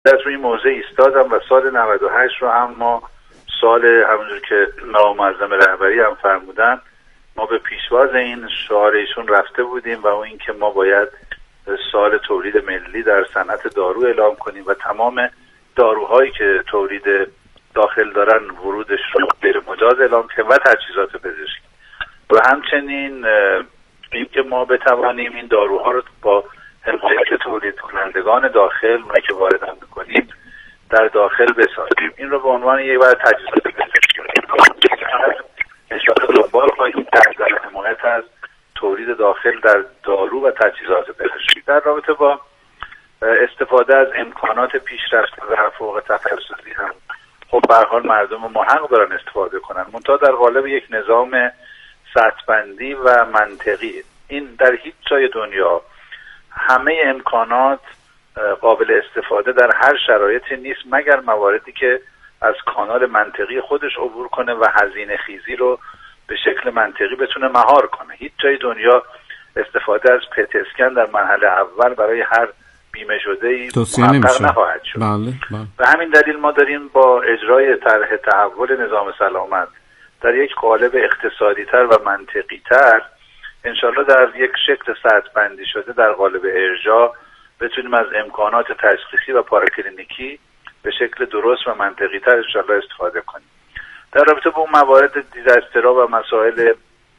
از روی موضع ایستادم و سال 98 رو هم ما سال همونجور که نائب معظم رهبری هم فرمودن ما به پیشواز این شعار ایشون رفته بودیم و اون این که ما باید سال تولید ملی در صنعت دارو اعلام کنیم و تمام داروهایی که تولید داخل دارن ورودش رو غیر مجاز اعلام کنیم و تجهیزات پزشکی و همچنین این که ما بتوانیم این داروها رو با حمایت تولید کنندگان داخل اونایی که وارد هم میکنیم در داخل بسازیم. این رو به عنوان یک بار تجهیزات پزشکی اشاره دنبال خواهیم در حمایت از تولید داخل در دارو و تجهیزات پزشکی. در رابطه با استفاده از امکانات پیشرفته و فوق تخصصی هم خب به هر حال مردم ما حق دارن استفاده کنن، منتها در قالب یک نظام سطح‌بندی و منطقی. این در هیچ جای دنیا همه امکانات قابل استفاده در هر شرایطی نیست مگر مواردی که از کانال منطقی خودش عبور کنه و هزینه خیزی رو به شکل منطقی بتونه مهار کنه. هیچ جای دنیا استفاده از پت اسکن در مرحله اول برای هر بیمه شده‌ای محقق نخواهد شد. بله. به همین دلیل ما داریم با اجرای طرح تحول نظام سلامت در یک قالب اقتصادی تر و منطقی تر انشالله در یک شکل سطح بندی شده در قالب ارجاع بتونیم از امکانات تشخیصی و پاراکلینیکی به شکل درست و منطقی تر انشالله استفاده کنیم. در رابطه با اون موارد دیزاسترها و مسائل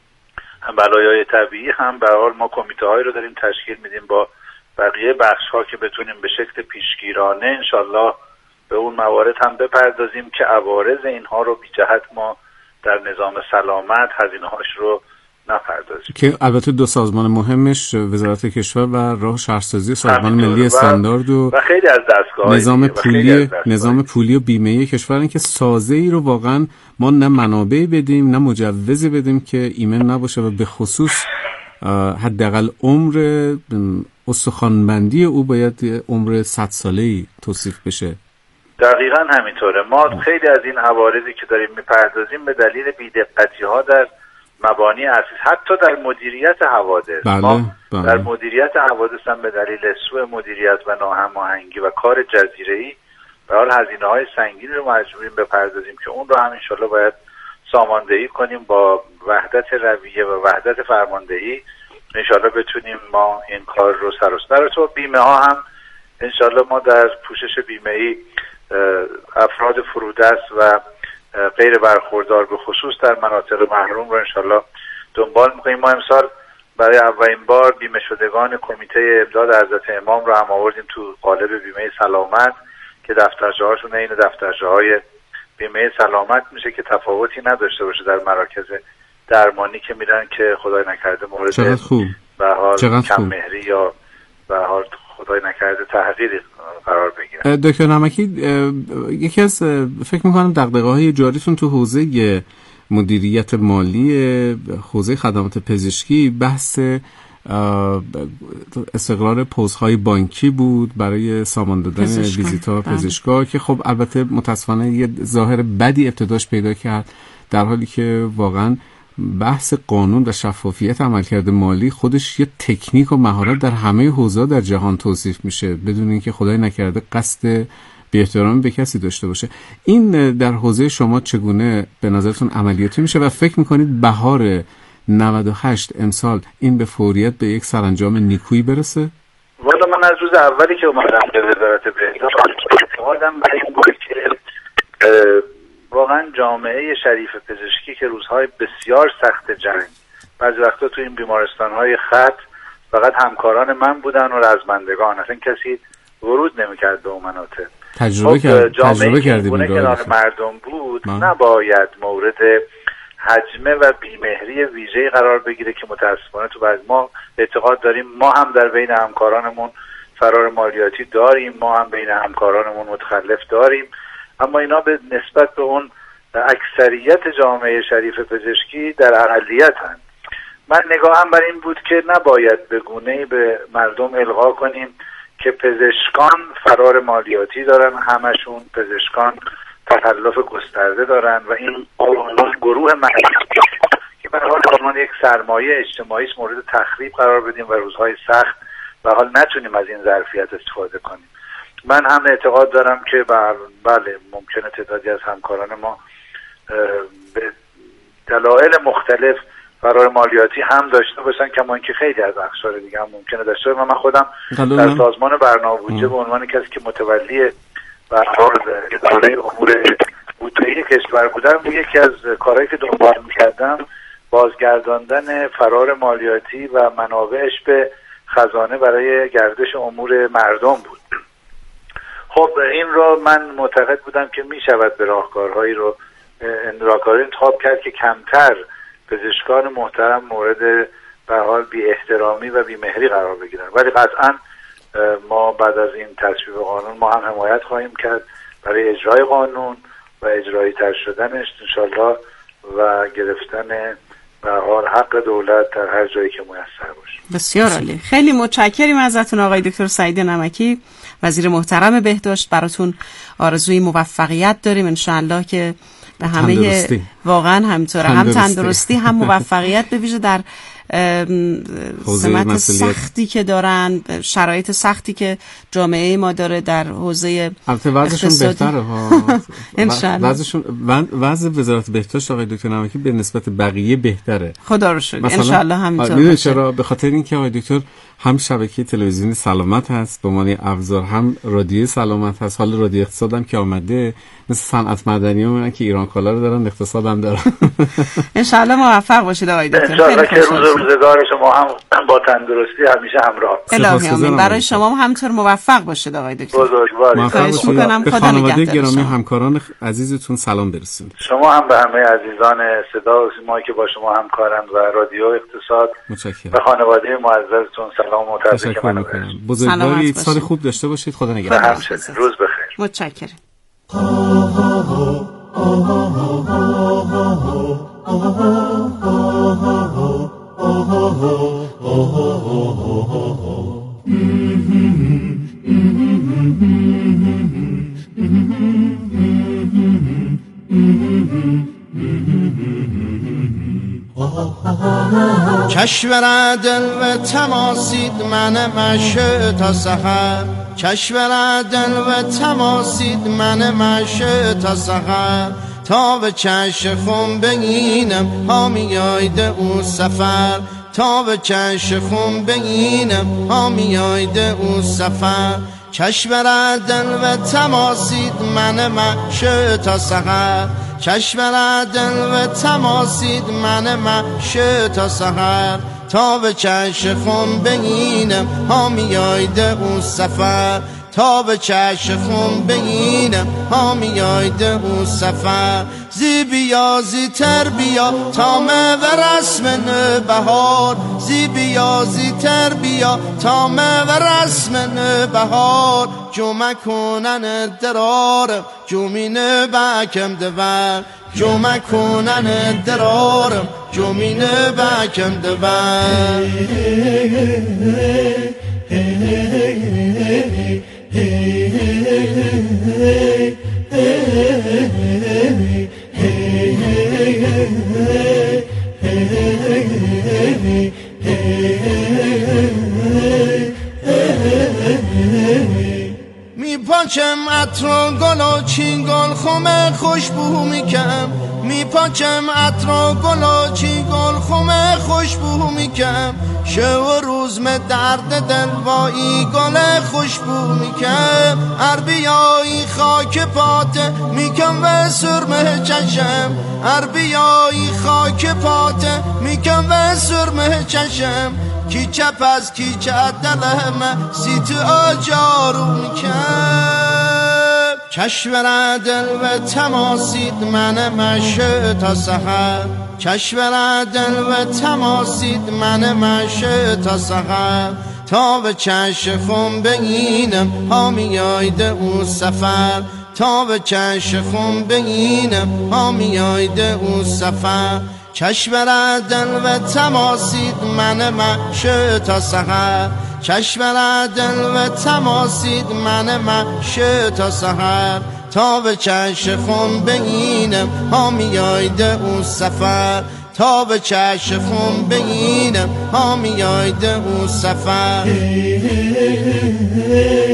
بلایای طبیعی هم به هر حال ما کمیته هایی رو داریم تشکیل میدیم با بقیه بخش ها که بتونیم به شکل پیشگیرانه انشالله به اون موارد هم بپردازیم که عوارض اینها رو بی جهت ما در نظام سلامت هزینه هاش رو نپردازیم. که البته دو سازمان مهمش وزارت کشور و راه شهرسازی سازمان ملی استاندارد و خیلی از دستگاه‌های نظام پولی و بیمه کشورن که سازه‌ای رو واقعا ما نه منابع بدیم نه مجوز بدیم که ایمن نباشه و به خصوص حداقل عمر استخوان‌بندی او باید عمر 100 ساله‌ای توصیف بشه. دقیقاً همینطوره. ما خیلی از این عوارضی که داریم میپردازیم به دلیل بی‌دقتی‌ها در مبانی اساسی حتی در مدیریت حوادث. بله. در مدیریت حوادث هم به دلیل سوء مدیریت و ناهماهنگی و کار جزیره‌ای به حال هزینه‌های سنگینی رو مجبوریم بپردازیم که اون رو هم انشالله باید ساماندهی کنیم با وحدت رویه و وحدت فرماندهی. انشالله بتونیم ما این کار رو سر و سر تو بیمه ها هم انشالله ما در پوشش بیمه‌ای افراد فرودست و غیر برخوردار به خصوص در مناطق محروم رو انشالله دنبال میکنیم. ما امسال برای اولین بار بیمه شدگان کمیته امداد حضرت امام رو هم آوردیم تو قالب بیمه سلامت که دفترچه هاشون این دفترچه های بیمه سلامت میشه که تفاوتی نداشته باشه در مراکز درمانی که میرن که خدای نکرده مورد به حال کم مهری یا به حال خدای نکرده تحقیری قرار بگیرن. دکتر نمکی، یکی از فکر میکنم دغدغه‌های جاریتون تو حوزه مدیریت مالی حوزه خدمات پزشکی بحث استقرار پوزهای بانکی بود برای سامان دادن ویزیتا پزشکا که خب البته متاسفانه یه ظاهر بدی ابتداش پیدا کرد، در حالی که واقعا بحث قانون و شفافیت عملکرد مالی خودش یه تکنیک و مهارت در همه حوزه‌ها در جهان توصیف میشه بدون اینکه خدای نکرده قصد بی‌احترامی به کسی داشته باشه. این در حوزه شما چگونه به نظرتون عملیاتی میشه و فکر میکنید بهار 98 امسال این به فوریت به یک سرانجام نیکویی برسه؟ والا من از روز اولی که اومدم به وزارت بهداشت اعتقادم برای این بود که واقعا جامعه شریف پزشکی که روزهای بسیار سخت جنگ بعضی وقتا تو این بیمارستان‌های خط فقط همکاران من بودن و رزمندگان، اصلا کسی ورود نمی‌کرد به اون مناطق. تجربه کردیم کنار مردم بود نباید مورد حجمه و بیمهری ویژه‌ای قرار بگیره که متاسفانه تو بعض ما اعتقاد داریم. ما هم در بین همکارانمون فرار مالیاتی داریم، ما هم بین همکارانمون متخلف داریم، اما اینا به نسبت به اون اکثریت جامعه شریف پزشکی در اقلیت هستند. من نگاهم بر این بود که نباید به گونه‌ای به مردم القا کنیم که پزشکان فرار مالیاتی دارن، همشون پزشکان تخلف گسترده دارن و این گروه مردم که به حال یک سرمایه اجتماعی مورد تخریب قرار بدیم و روزهای سخت به حال نتونیم از این ظرفیت استفاده کنیم. من هم اعتقاد دارم که بله ممکنه تعدادی از همکاران ما به دلایل مختلف فرار مالیاتی هم داشته باشن، کما اینکه خیلی از اقشار دیگه هم ممکنه داشته باشن. من خودم در سازمان برنامه بودجه به عنوان کسی که متولی اداره امور بودجه‌ای کشور بودم، یکی از کارهایی که دنبال می‌کردم بازگرداندن فرار مالیاتی و منابعش به خزانه برای گردش امور مردم بود. خب این رو من معتقد بودم که میشود به راهکارهایی انتخاب کرد که کمتر پزشکان محترم مورد به حال بی احترامی و بی مهری قرار بگیرن، ولی قطعا ما بعد از این تصویب قانون ما هم حمایت خواهیم کرد برای اجرای قانون و اجرایی تر شدنش انشالله و گرفتن به حال حق دولت در هر جایی که میسر باشه. بسیار عالی. خیلی متشکریم ازتون آقای دکتر سعید نمکی، وزیر محترم بهداشت. براتون آرزوی موفقیت داریم انشالله که به همه واقعا همینطوره، هم تندرستی هم موفقیت، به ویژه در سمت سختی که دارن، شرایط سختی که جامعه ما داره در حوزه وضعشون بهتره انشالله. وضع وزارت بهداشت آقای دکتر نمکی به نسبت بقیه بهتره، خدا رو شکر انشالله همینطور. میدونید چرا؟ به خاطر اینکه آقای دکتر هم شبکه تلویزیونی سلامت هست به عنوان ابزار، هم رادیو سلامت هست، حالا رادیو اقتصاد هم که آمده، مثل صنعت مدنی میمونن که ایران کالا رو دارن، اقتصاد هم دارن. انشالله موفق باشید آقای دکتر. انشالله که روزگار شما هم با تندرستی همیشه همراه. الهی آمین. برای شما هم همینطور موفق باشید آقای دکتر. بزرگواری. خواهش می‌کنم. خدا خانواده گرامی همکاران عزیزتون سلام برسونید. شما هم به همه عزیزان صدا و سیما که با شما همکارند و رادیو اقتصاد و خانواده معززتون سلام و تبریک منو برسونید. بزرگواری، سال خوب داشته باشید. خدا نگهدار. روز بخیر. متشکرم. کشور دل و تماسید من مشه تا سحر، کشور دل و تماسید من مشه تا سحر، تا به چش خون بگینم حامی آیده او سفر، تا به چش خون بگینم حامی آیده او سفر، کشور دل و تماسید من مشه تا سحر، کشور دل و تماسید من مشه تا سحر، تا به چش خون بگینم حامی آیده او سفر، تا به چش خون بگینم حامی آیده او سفر، زی بیا زی تر بیا تا مه و رسم بهار، زی بیا زی تر بیا تا مه و رسم بهار، جمع کنن درارم جمینه بکم دور، جمع کنن درارم جمینه بکم دور. میپاچم عطر و گل و چینگل خم خوشبو میکم، میپاچم عطر و گل و چینگل خم خوشبو میکم، شب و روز me درد دل با ای گل خوشبو میکم، عربیایی خاک پاته میکم و سرمه چشم، عربیایی خاک پاته میکم و سرمه چشم، کی چپ از کی چپ دلم سیت آجارو میکم، کشور دل و تماسید من مشه تا سحر، کشور دل و تماسید من مشه تا سحر، تا به چش خون بگینم حامی آیده او سفر، تا به چش خون بگینم حامی آیده او سفر، کشور دل و تماسید من مشه تا سحر، کشور دل و تماسید من مشه تا سحر، تا به چش خون بگینم حامی آیده او سفر، تا به چش خون بگینم حامی آیده او سفر.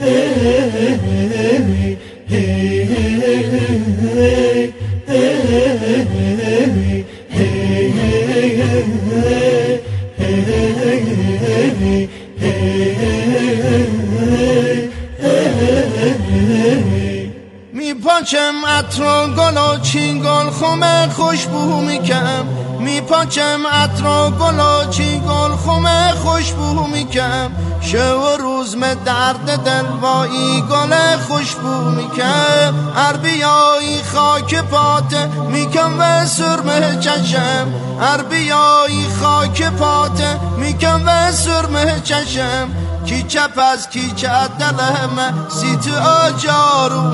میپاچم عطر و گل و چینگل خم خوشبو میکم، میپاچم عطر و گل و چینگل خم خوشبو میکم، شب و روز me درد دل وایی گل خوشبو میکم، هر بیایی خاک پاته میکم و سرمه چشم، هر بیایی خاک پاته میکم و سرمه چشم، کی چپ از کی چپ دلم سیت آجارو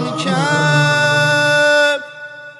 میکم،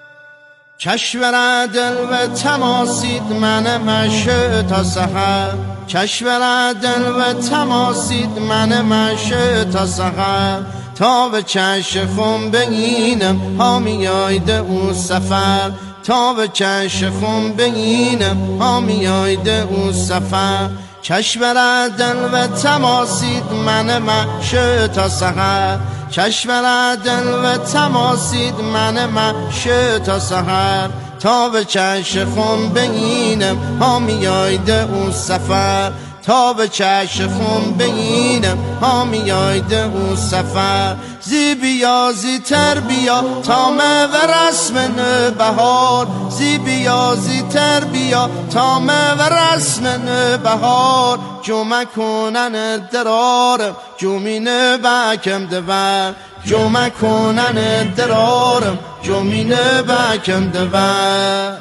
کشور دل و تماسید من مشه تا سحر، کشور دل و تماسید من مشه تا سحر، تا به چشم خون بگینم حامیایده اون سفر، تا به چشم خون بگینم حامیایده اون سفر، کشور دل و تماسید من مشه تا سحر، کشور دل و تماسید من مشه تا سحر، تا به چشم خون بگینم حامیایده اون سفر، تا به چشم خون بگینم حامیایده اون سفر، زی بیا زی تر بیا تا و رسم بهار، زی بیا زی تر بیا تا و رسم بهار، جمع کنن درارم جمینه بکم دور، جمع کنن درارم جمینه بکم دور.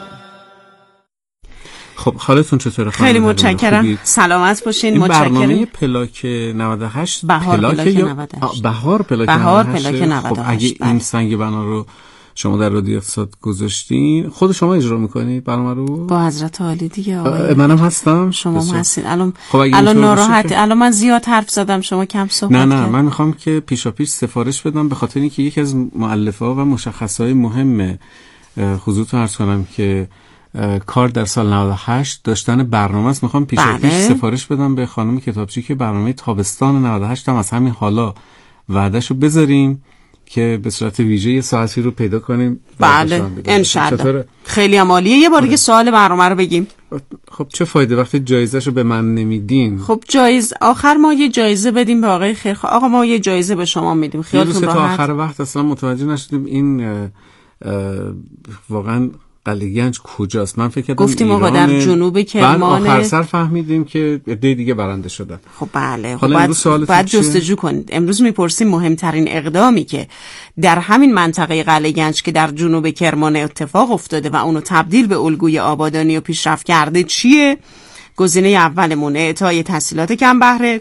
خب حالتون چطوره؟ خیلی متشکرم، سلامت باشین. این برنامه پلاک 98 پلاک 98 بهار پلاک 98. خب اگه این سنگ بنا رو شما در رادیو اقتصاد گذاشتین، خود شما اجرا میکنید برنامه رو؟ با حضرت عالی دیگه. منم هستم، شما هم هستین. الان خب الان ناراحت، الان من زیاد حرف زدم شما کم صحبت نه من میخوام که پیشاپیش سفارش بدم، به خاطر اینکه یکی از مؤلفه‌ها و مشخصهای مهم حضورتون عرض کنم که کار در سال 98 داشتن برنامه است. میخوام پیشاپیش سفارش بدم به خانم کتابچی که برنامه تابستان 98 هم از همین حالا وعدهشو بذاریم که به صورت ویژه یه ساعتی رو پیدا کنیم. بله انشالله. خیلی عالیه. یه بار دیگه سوال برنامه رو بگیم. خب چه فایده وقتی جایزه‌شو به من نمیدین؟ خب آخر ما یه جایزه بدیم به آقای خیرخواه. آقا ما یه جایزه به شما میدیم، خیالتون راحت. تا آخر وقت اصلا متوجه نشدیم این واقعا قلعه گنج کجاست. من فکر کردم گفتیم آقا در جنوب کرمان. بعد آخر سر فهمیدیم که عده دیگه برنده شدن. خب بله. خب بعد جستجو کنید. امروز میپرسیم مهمترین اقدامی که در همین منطقه قلعه گنج که در جنوب کرمان اتفاق افتاده و اونو تبدیل به الگوی آبادانی و پیشرفت کرده چیه؟ گزینه اولمون اعطای تسهیلات کم بهره،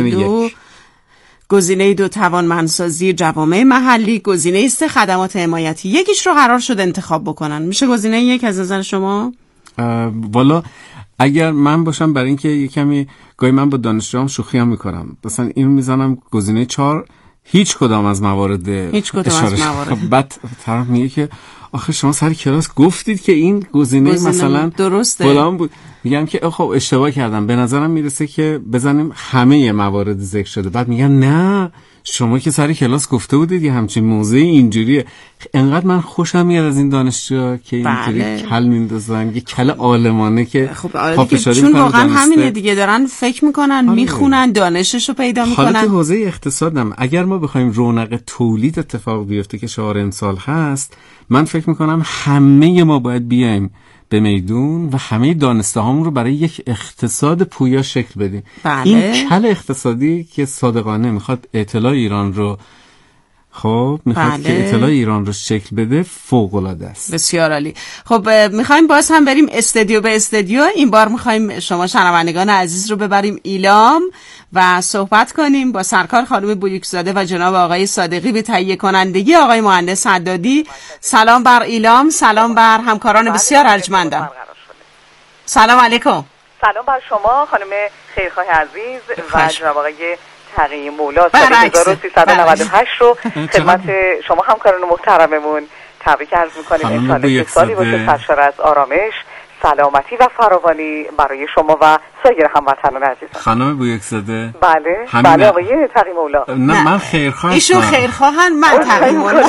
گزینه 2 توانمندسازی جوامع محلی، گزینه 3 خدمات حمایتی. یکیش رو قرار شد انتخاب بکنن. میشه گزینه 1 از نظر شما؟ والا اگر من باشم، برای اینکه یه کمی گاهی من با دانشجوام شوخی هم میکنم، مثلا اینو میزنم گزینه 4 هیچ کدام از موارد اشاره. بعد طرف میگه که آخه شما سر کلاس گفتید که این گزینه مثلا درسته فلان بود. میگم که خب اشتباه کردم، به نظرم میرسه که بزنیم همه موارد ذکر شده. بعد میگن نه شما که سر کلاس گفته بودید یه همچین موضوعی اینجوریه. انقدر من خوشم میاد از این دانشجوها که اینجوری کل میندازن، یه کل عالمانه که پافشاری میکنن، چون واقعا همینه دیگه، دارن فکر میکنن میخونن دانششو پیدا میکنن. حالا تو حوزه اقتصادم اگر ما بخوایم رونق تولید اتفاق بیفته که شعار امسال هست، من فکر میکنم همه ما باید بیایم به میدون و همه دانسته هامون رو برای یک اقتصاد پویا شکل بدیم. این کل اقتصادی که صادقانه میخواد اطلاع ایران رو که اطلاع ایران رو شکل بده فوق العاده است. بسیار عالی. خب میخوایم باز هم بریم استودیو به استودیو. این بار میخوایم شما شنوندگان عزیز رو ببریم ایلام و صحبت کنیم با سرکار خانم بویکزاده و جناب آقای صادقی به تهیه کنندگی آقای مهندس حدادی. سلام بر ایلام، سلام بر همکاران بسیار ارجمندم. سلام علیکم. سلام بر شما خانم خیرخواه عزیز و جناب آقای تقی مولا. سال 1398 رو خدمت شما همکاران محترممون تبریک عرض می‌کنیم. انشالله که سالی باشه سرشار از آرامش، سلامتی و فراوانی برای شما و سایر هموطنان عزیزم. خانم بویکزاده. بله بله آقای تقی مولا. نه من خیرخواه ایشون خیرخواهن، من تقی مولا.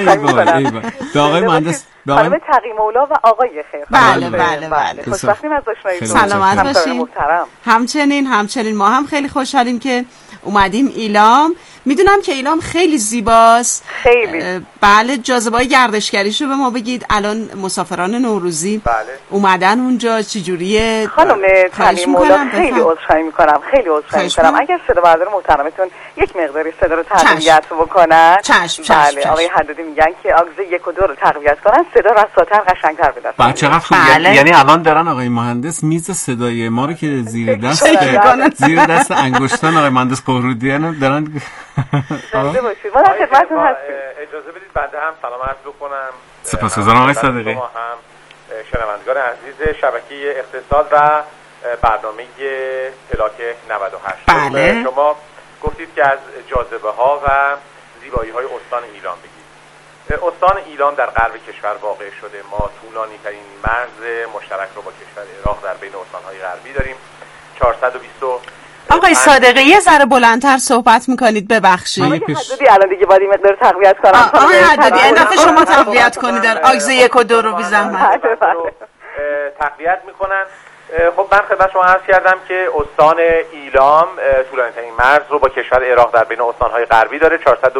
آقای مهندس خانم تقی مولا و آقای خیرخواه. بله بله بله. خوشبختیم از آشناییتون. سلامت باشین. همچنین ما هم خیلی خوشحالیم که اومدیم ایلام. میدونم که ایلام خیلی زیباست، خیلی. بله، جاذبه‌های گردشگریشو به ما بگید. الان مسافران نوروزی اومدن اونجا چجوریه؟ خانم تقی مولا خیلی عذرخواهی میکنم اگر صدا بردار محترمتون یک مقداری صدا رو تقویت بکنن. بله آقای حدادی میگن که آگز 1 و 2 رو تقویت کنن، صدا رساتر قشنگتر به دست میاد. چقدر خوب. یعنی الان دارن آقای مهندس میز صدای ما رو که زیر دست انگشتان آقای مهندس قهرودیان دارن. زنده باشید. ما در خدمتتون هستیم. اجازه بدید بنده هم سلام عرض بکنم. سپاسگزارم آقای صادقی. شما هم شنوندگان عزیز شبکه اقتصاد و برنامه پلاک 98. بله. شما گفتید که از جاذبه ها و زیبایی های استان ایلام بگید. استان ایلام در غرب کشور واقع شده. ما طولانی ترین مرز مشترک رو با کشور عراق در بین استان های غربی داریم. 420. آقای صادقی یه ذره بلندتر صحبت میکنید، ببخشید. آقای حدادی الان دیگه باید این مقدار تقویت کنم. آقای حدادی این دفعه شما تقویت کنید در آگز 1 و 2 رو بی زحمت. تقویت میکنن. خب من خدمت شما عرض کردم که استان ایلام طولانی ترین مرز رو با کشور عراق در بین استان‌های غربی داره،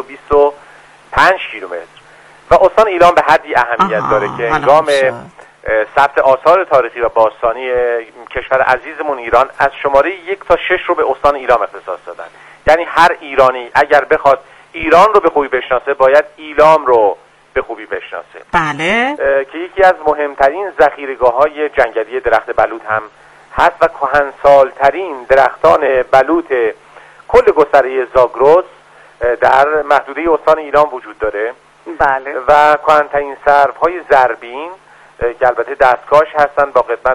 425 کیلومتر. و استان ایلام به حدی اهمیت داره که هنگام ثبت آثار تاریخی و باستانی کشور عزیزمون ایران از شماره 1 تا 6 رو به استان ایلام اختصاص دادن. یعنی هر ایرانی اگر بخواد ایران رو به خوبی بشناسه باید ایلام رو به خوبی بشناسه. بله. که یکی از مهمترین ذخیره‌گاه‌های جنگلی درخت بلوط هم هست و کهنسال‌ترین درختان بلوط کل گستره زاگرس در محدوده استان ایلام وجود داره. بله. و کهن‌ترین سروهای زربین که البته دستکاش هستن با قدمت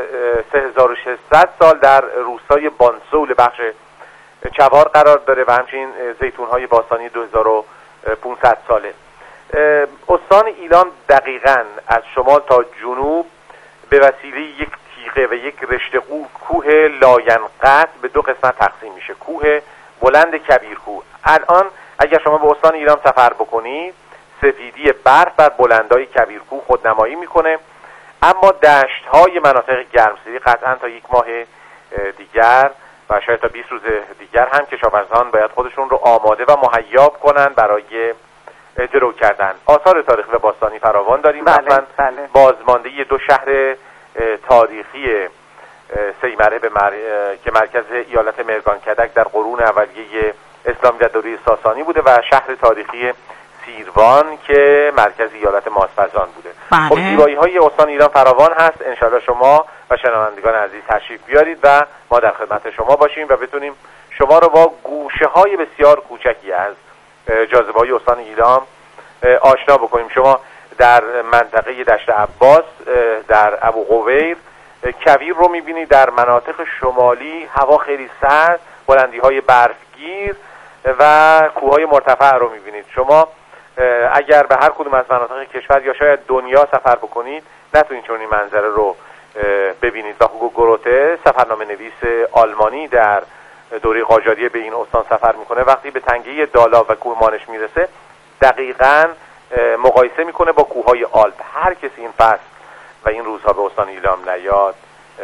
3600 سال در روستای بانسول بخش چوار قرار داره و همچنین زیتون‌های باستانی 2500 ساله. استان ایلام دقیقاً از شمال تا جنوب به وسیله یک تیغه و یک رشته کوه لاینقطع به 2 قسمت تقسیم میشه. کوه بلند کبیرکوه. الان اگر شما به استان ایلام سفر بکنید سفیدی برف بر بلندای کبیرکوه خودنمایی میکنه، اما دشت‌های مناطق گرمسیری قطعاً تا 1 ماه دیگر و شاید تا 20 روز دیگر هم کشاورزان باید خودشون رو آماده و مهیاب کنن برای جلو کردن. آثار تاریخی و باستانی فراوان داریم. مثلا بازمانده 2 شهر تاریخی سیمره که مرکز ایالت مرگانکدک در قرون اولیه اسلامی و دوره ساسانی بوده و شهر تاریخی سیروان که مرکز ایالت ماسفزان بوده. خب زیبایی‌های استان ایران فراوان هست. انشاءالله شما و شنوندگان عزیز تشریف بیارید و ما در خدمت شما باشیم و بتونیم شما رو با گوشه‌های بسیار کوچکی از جاذبه‌های استان ایلام آشنا بکنیم. شما در منطقه دشت عباس در ابوقویر کویر رو می‌بینید. در مناطق شمالی هوا خیلی سرد، بلندی‌های برفگیر و کوه‌های مرتفع رو می‌بینید. شما اگر به هر کدوم از مناطق کشور یا شاید دنیا سفر بکنید نتونید چون این منظره رو ببینید. و هوگو گروته سفرنامه نویس آلمانی در دوره قاجاریه به این استان سفر میکنه. وقتی به تنگه دالا و کوه مانش میرسه دقیقاً مقایسه میکنه با کوههای آلپ. هر کسی این فصل و این روزها به استان ایلام نیاد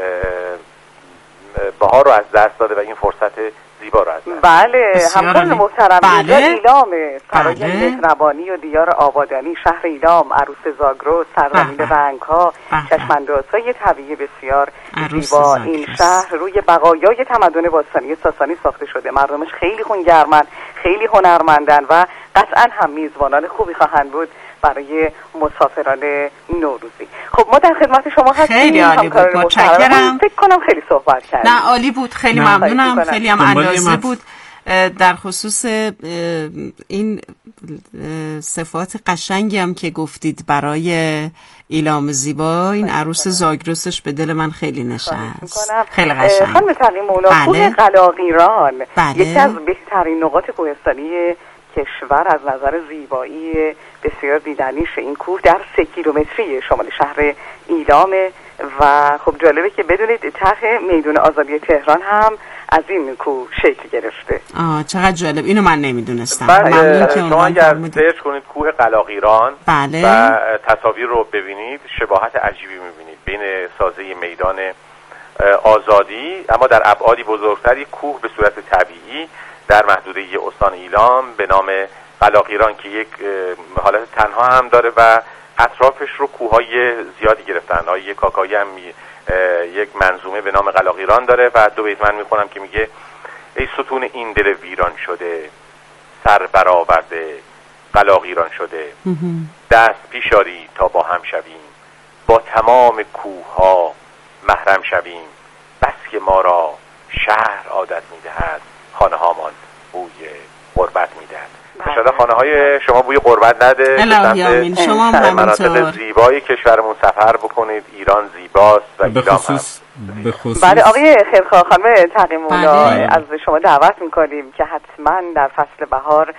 بهار رو از دست داده و این فرصت زیبا رو از دست. بله همکاران محترم. ایلام سرای مهربانی و دیار آبادانی، شهر ایلام، عروس زاگرس، سرزمین رنگ‌ها، چشم‌اندازهای طبیعی بسیار زیبا. این شهر روی بقایای تمدن باستانی ساسانی ساخته شده. مردمش خیلی خونگرمن، خیلی هنرمندن و قطعاً هم میزبانان خوبی خواهند بود برای مسافران نوروزی. خب ما در خدمت شما هستیم. خیلی عالی بود، متشکرم. فکر کنم خیلی صحبت کردیم. نه عالی بود، خیلی ممنونم، خیلی هم اندازه بود. در خصوص این صفات قشنگی هم که گفتید برای ایلام زیبا، این عروس زاگرسش به دل من خیلی نشست. خیلی قشنگ. خانم تقی مولا، کوه قلاقیران یکی از بهترین نقاط کوهستانی کشور از نظر زیبایی بسیار دیدنیش. این کوه در 3 کیلومتری شمال شهر ایلامه و خب جالبه که بدونید ته میدون آزادی تهران هم از این کوه شکل گرفته. چقدر جالب، اینو من نمیدونستم. شما اگر سرچ کنید کوه قلاقیران بله. و تصاویر رو ببینید شباهت عجیبی میبینید بین سازه میدان آزادی اما در ابعادی بزرگتری کوه به صورت طبیعی در محدوده استان ایلام به نام قلاقیران که یک حالت تنها هم داره و اطرافش رو کوههای زیادی گرفتن. آقای کاکایی هم یک منظومه به نام قلاقیران داره و 2 بیت من میخونم که میگه ای ستون این دل ویران شده سر برآورده قلاقیران شده دست پیشاری تا با هم شویم با تمام کوهها محرم شویم بس که ما را شهر عادت میدهد خانه هامان بوی غربت میدهد. انشاءالله خانه های شما بوی غربت نده. الهی آمین. شما هم همینطور. مناطق زیبای کشورمون سفر بکنید. ایران زیباست و به خصوص بله آقای خیرخواه خانم تقی‌مولا از شما دعوت میکنیم که حتما در فصل بهار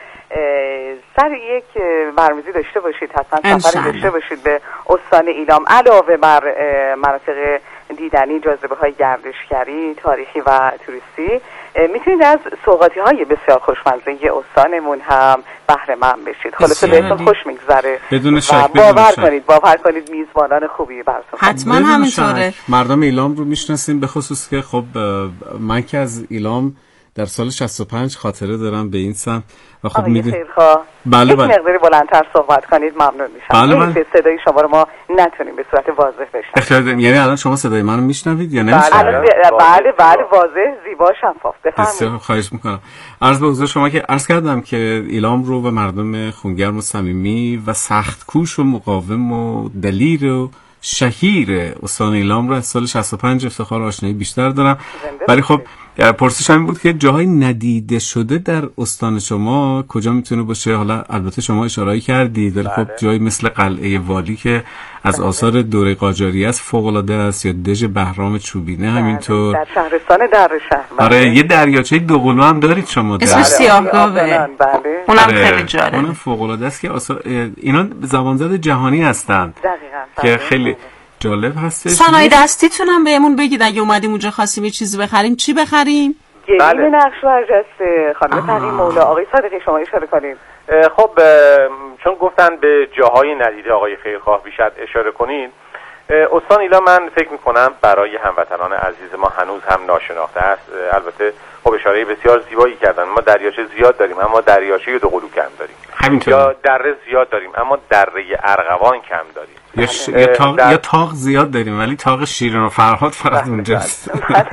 سر یک برنامه‌ریزی داشته باشید، حتما سفری داشته باشید به استان ایلام. علاوه بر مناطق دیدنی، جاذبه‌های گردشگری، تاریخی و توریستی، میتونید از سوغاتی‌های بسیار خوشمزه استانمون هم بهره مند بشید. خلاصه بهتون خوش میگذره. بدون شک باور کنید میزبانان خوبی براتون. حتما همینطوره. مردم ایلام رو میشناسیم، به خصوص که خب من که از ایلام در سال 65 خاطره دارم به این سمت و خب بله مقداری بلندتر صحبت کنید ممنون میشم. به صدای شما رو ما نتونیم به صورت واضح بشنویم. یعنی الان شما صدای منو میشنوید یا نمیشنوید؟ بله واضح، زیبا، شفاف. بفرمایید. خواهش میکنم. عرض به حضور شما که عرض کردم که ایلام رو به مردم خونگرم و صمیمی و سخت کوش و مقاوم و دلیر و شهیر استان ایلام رو از سال 65 افتخار آشنایی بیشتر دارم. ولی خب پرسش همین بود که جاهای ندیده شده در استان شما کجا میتونه باشه؟ حالا البته شما اشاره کردید ولی خب جایی مثل قلعه والی که از آثار دوره قاجاری است فوق العاده است، یا دژ بهرام چوبینه همینطور در شهرستان درشهر. آره یه دریاچه دوقلو هم دارید شما اسمش سیاهگاوه. اونم خیلی جالب، اونم فوق العاده است که اینا زبانزد جهانی هستند. دقیقاً. که خیلی جالب هستش. صنایع دستیتون هم بهمون بگید اگه اومدیم اونجا خواستیم یه چیزی بخریم چی بخریم؟ گلیم نقش برجسته خانم تقی‌مولا. آقای صادقی شما اشاره کنید. خب چون گفتن به جاهای ندیده آقای خیرخواه بیشتر اشاره کنید، استان ایلام من فکر میکنم برای هموطنان عزیز ما هنوز هم ناشناخته است. البته خب اشاره بسیار زیبایی کردن. ما دریاچه زیاد داریم اما دریاچه دوقلو کم داریم. همینطور. یا دره زیاد داریم اما دره ارغوان کم داریم. یا تاق زیاد داریم ولی تاق شیرین و فرهاد فقط اونجاست.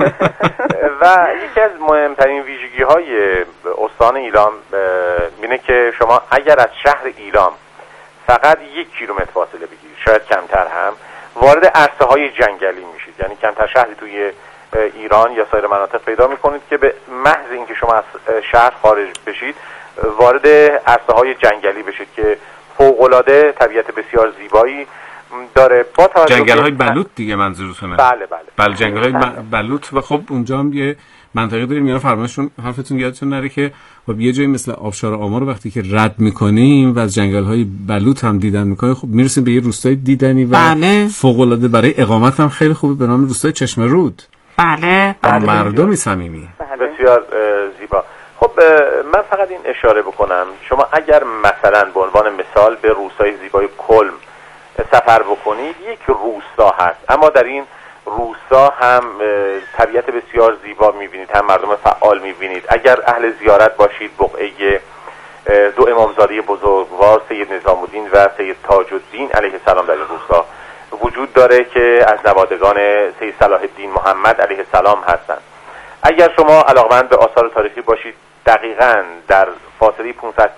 و یکی از مهمترین ویژگی‌های استان ایلام اینه که شما اگر از شهر ایلام فقط 1 کیلومتر فاصله بگیرید، شاید کمتر هم، وارد عرصه‌های جنگلی میشید. یعنی کمتر شهری توی ایران یا سایر مناطق پیدا میکنید که به محض اینکه شما از شهر خارج بشید وارد عرصه‌های جنگلی بشید که فوق‌العاده طبیعت بسیار زیبایی داره. با توجه جنگل‌های بلوط دیگه منظورتونه؟ بله جنگل‌های بلوط. و خب اونجا هم یه منطقه داریم، میان فرمایشون حرفتون یادتون نره که خب یه جایی مثل آبشار آمار رو وقتی که رد میکنیم و از جنگل‌های بلوط هم دیدن میکنیم خب میرسیم به یه روستای دیدنی و فوق‌العاده برای اقامت هم خیلی خوبه به نام روستای چشمه رود. بله. مردمی صمیمی. بسیار زیبا. خب من فقط این اشاره بکنم، شما اگر مثلا به عنوان مثال به روستای زیبای کلم سفر بکنید، یک روستا هست اما در این روستا هم طبیعت بسیار زیبا میبینید، هم مردم فعال میبینید. اگر اهل زیارت باشید بقعه 2 امامزاده بزرگوار سید نظام الدین و سید تاج الدین علیه السلام در این روستا وجود داره که از نوادگان سید صلاح الدین محمد علیه السلام هستند. اگر شما علاقمند به آثار تاریخی باشید، دقیقاً در فاصله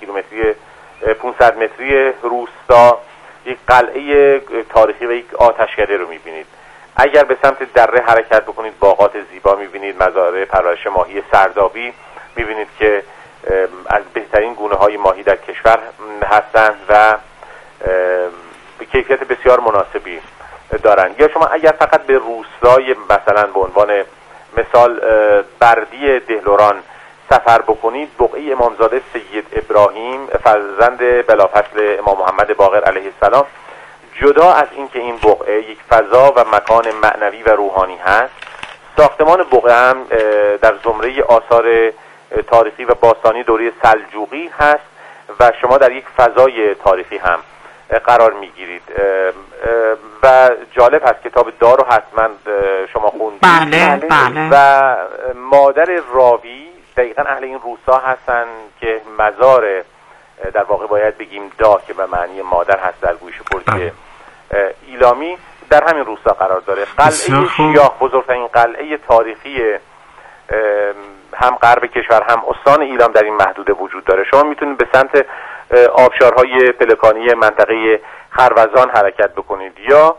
500 متری روستا یک قلعه تاریخی و یک آتشکده رو میبینید. اگر به سمت دره حرکت بکنید باغات زیبا میبینید، مزارع پرورش ماهی سردابی میبینید که از بهترین گونه های ماهی در کشور هستند و به کیفیت بسیار مناسبی دارند. یا شما اگر فقط به روستای مثلا به عنوان مثال بردی دهلوران سفر بکنید بقعه امامزاده سید ابراهیم فرزند بلافصل امام محمد باقر علیه السلام جدا از اینکه این بقعه یک فضا و مکان معنوی و روحانی هست، ساختمان بقعه هم در زمره آثار تاریخی و باستانی دوره سلجوقی هست و شما در یک فضای تاریخی هم قرار میگیرید و جالب هست. کتاب دار رو حتما شما خوندید. بله. و مادر راوی دقیقا اهل این روستا هستن که مزار در واقع باید بگیم دا که به معنی مادر هست در گوش پرسی ایلامی در همین روستا قرار داره. قلعه شیاخ بزرگترین قلعه تاریخی هم غرب کشور هم استان ایلام در این محدوده وجود داره. شما میتونید به سمت آبشارهای پلکانی منطقه خروزان حرکت بکنید یا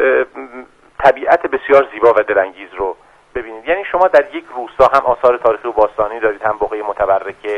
طبیعت بسیار زیبا و دلانگیز رو ببینید. یعنی شما در یک روستا هم آثار تاریخی و باستانی دارید، هم بقعه متبرکه،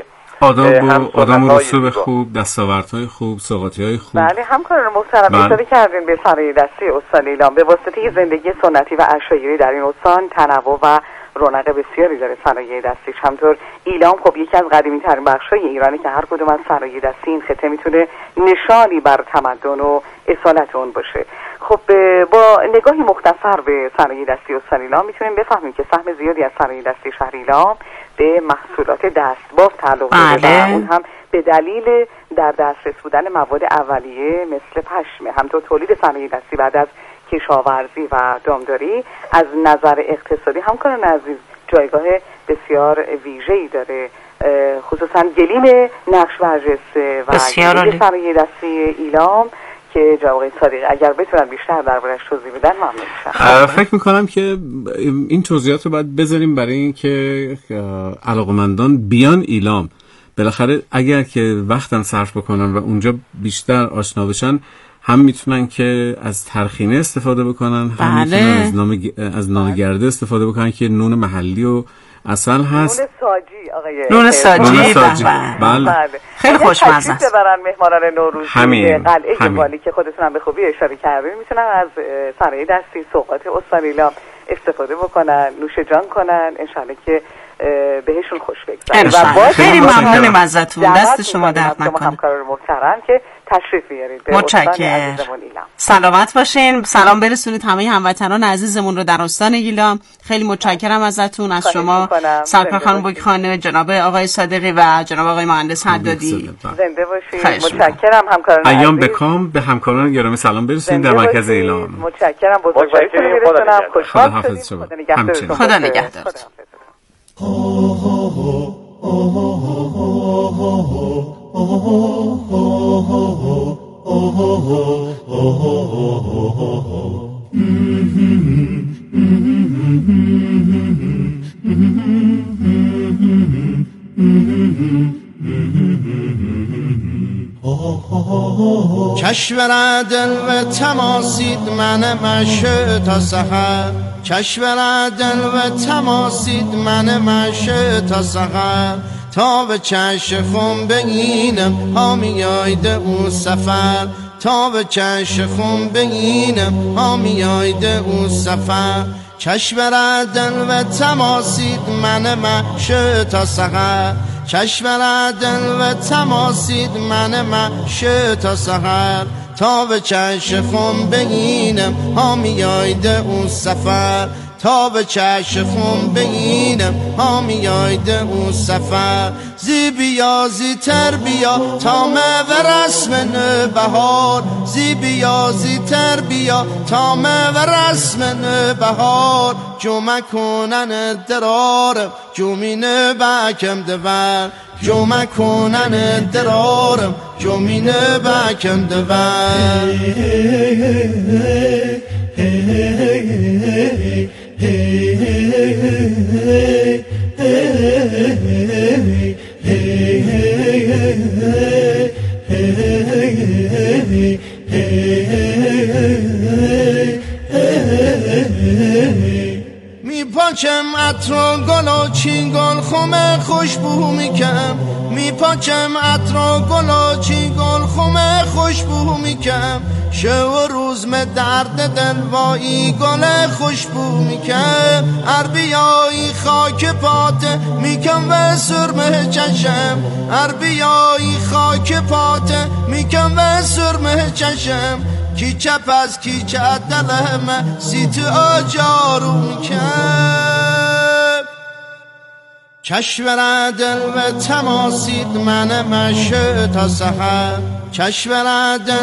آدم و رسوب خوب، دستاوردهای خوب، سوغاطی‌های خوب. بله همکاران محترم اشاره کردین به سرای دستی استان ایلام. به واسطه زندگی سنتی و عشایری در این استان تنوع و رونق بسیاری داره سرای دستی. همطور ایلام خب یکی از قدیمی ترین بخشای ایرانی که هر کدوم از سرای دستی این خطه میتونه نشانی بر تمدن و اصالت اون باشه. خب با نگاهی مختصر به سرای دستی استان ایلام میتونیم بفهمیم که سهم زیادی از سرای دستی شهر ایلام به محصولات دستبافت تعلق داره و اون هم به دلیل در دسترس بودن مواد اولیه مثل پشمه. همطور تولید صنایع دستی بعد از کشاورزی و دامداری از نظر اقتصادی همکاران عزیز جایگاه بسیار ویژه‌ای داره، خصوصا گلیم نقش برجسته و گلیم صنایع دستی ایلام که جناب آقای صادقی اگر بتونن بیشتر دربارش توضیح بدن ممنون میشم. فکر میکنم که این توضیحات رو باید بذاریم برای اینکه علاقمندان بیان ایلام بالاخره اگر که وقتم صرف بکنن و اونجا بیشتر آشنا بشن هم میتونن که از ترخینه استفاده بکنن، هم میتونن از نان گرده استفاده بکنن که نون محلی و اصل هست. نون ساجی آقای نون ساجی. بله. خیلی خوشمزه است. ببرن مهمانان نوروزی قلعه والی که خودتون هم به خوبی اشاره کردین میتونن از سرای دستی سوغات استان ایلام استفاده بکنن، نوش جان کنن، انشالله که بهشون خوش بگذره. خیلی ممنونم ازتون، دست شما درد نکنه. همکاران محترم که تشریف بیارید به استان عزیزمون ایلام. سلامت باشین، سلام برسونید همه هموطنان عزیزمون رو در استان ایلام. خیلی متشکرم ازتون، از شما سرکار خانم بوکخانه، جناب آقای صادقی و جناب آقای مهندس حدادی. زنده باشید. متشکرم همکاران عزیز. ایام بکام به همکاران گرامی سلام برسونید در مرکز ایلام. متشکرم، بزرگوارتون رو برسونم. خوشحال شدید. خدا نگهدار. کشور دل و تماسید من مشه تا سحر، کشور دل و تماسید من مشه تا سحر، تا به چشم بگینم ها میایده او سفر، تا به چشم بگینم ها میایده او سفر، کشور دل و تماسید من مشه تا سحر، کشور دل و تماسید من مشه تا سحر، تا به چشم بگینم ها میایده او سفر، تا به چشم بگینم ها میایده او سفر، زی بیا زی تر بیا تا و رسم بهار، زی بیا زی تر بیا تا و رسم بهار، جمع کنن درارم جمین بکم دور، جمع کنن درارم جمین بکم دور. میپاچم عطر و گل و چینگل خمه خوشبو میکم، میپاچم عطر و گل و چینگل خمه خوش خوشبو میکم شو و روز می درد دلوایی گل خوشبو میکم عربیایی خاک پاته میکم و سرمه چشم عربیایی خاک پاته میکم و سرمه چشم کی چپ از کی چه دلم سیت آجارو میکم کشور دل و تماسید من مشه تا سحر کشور دل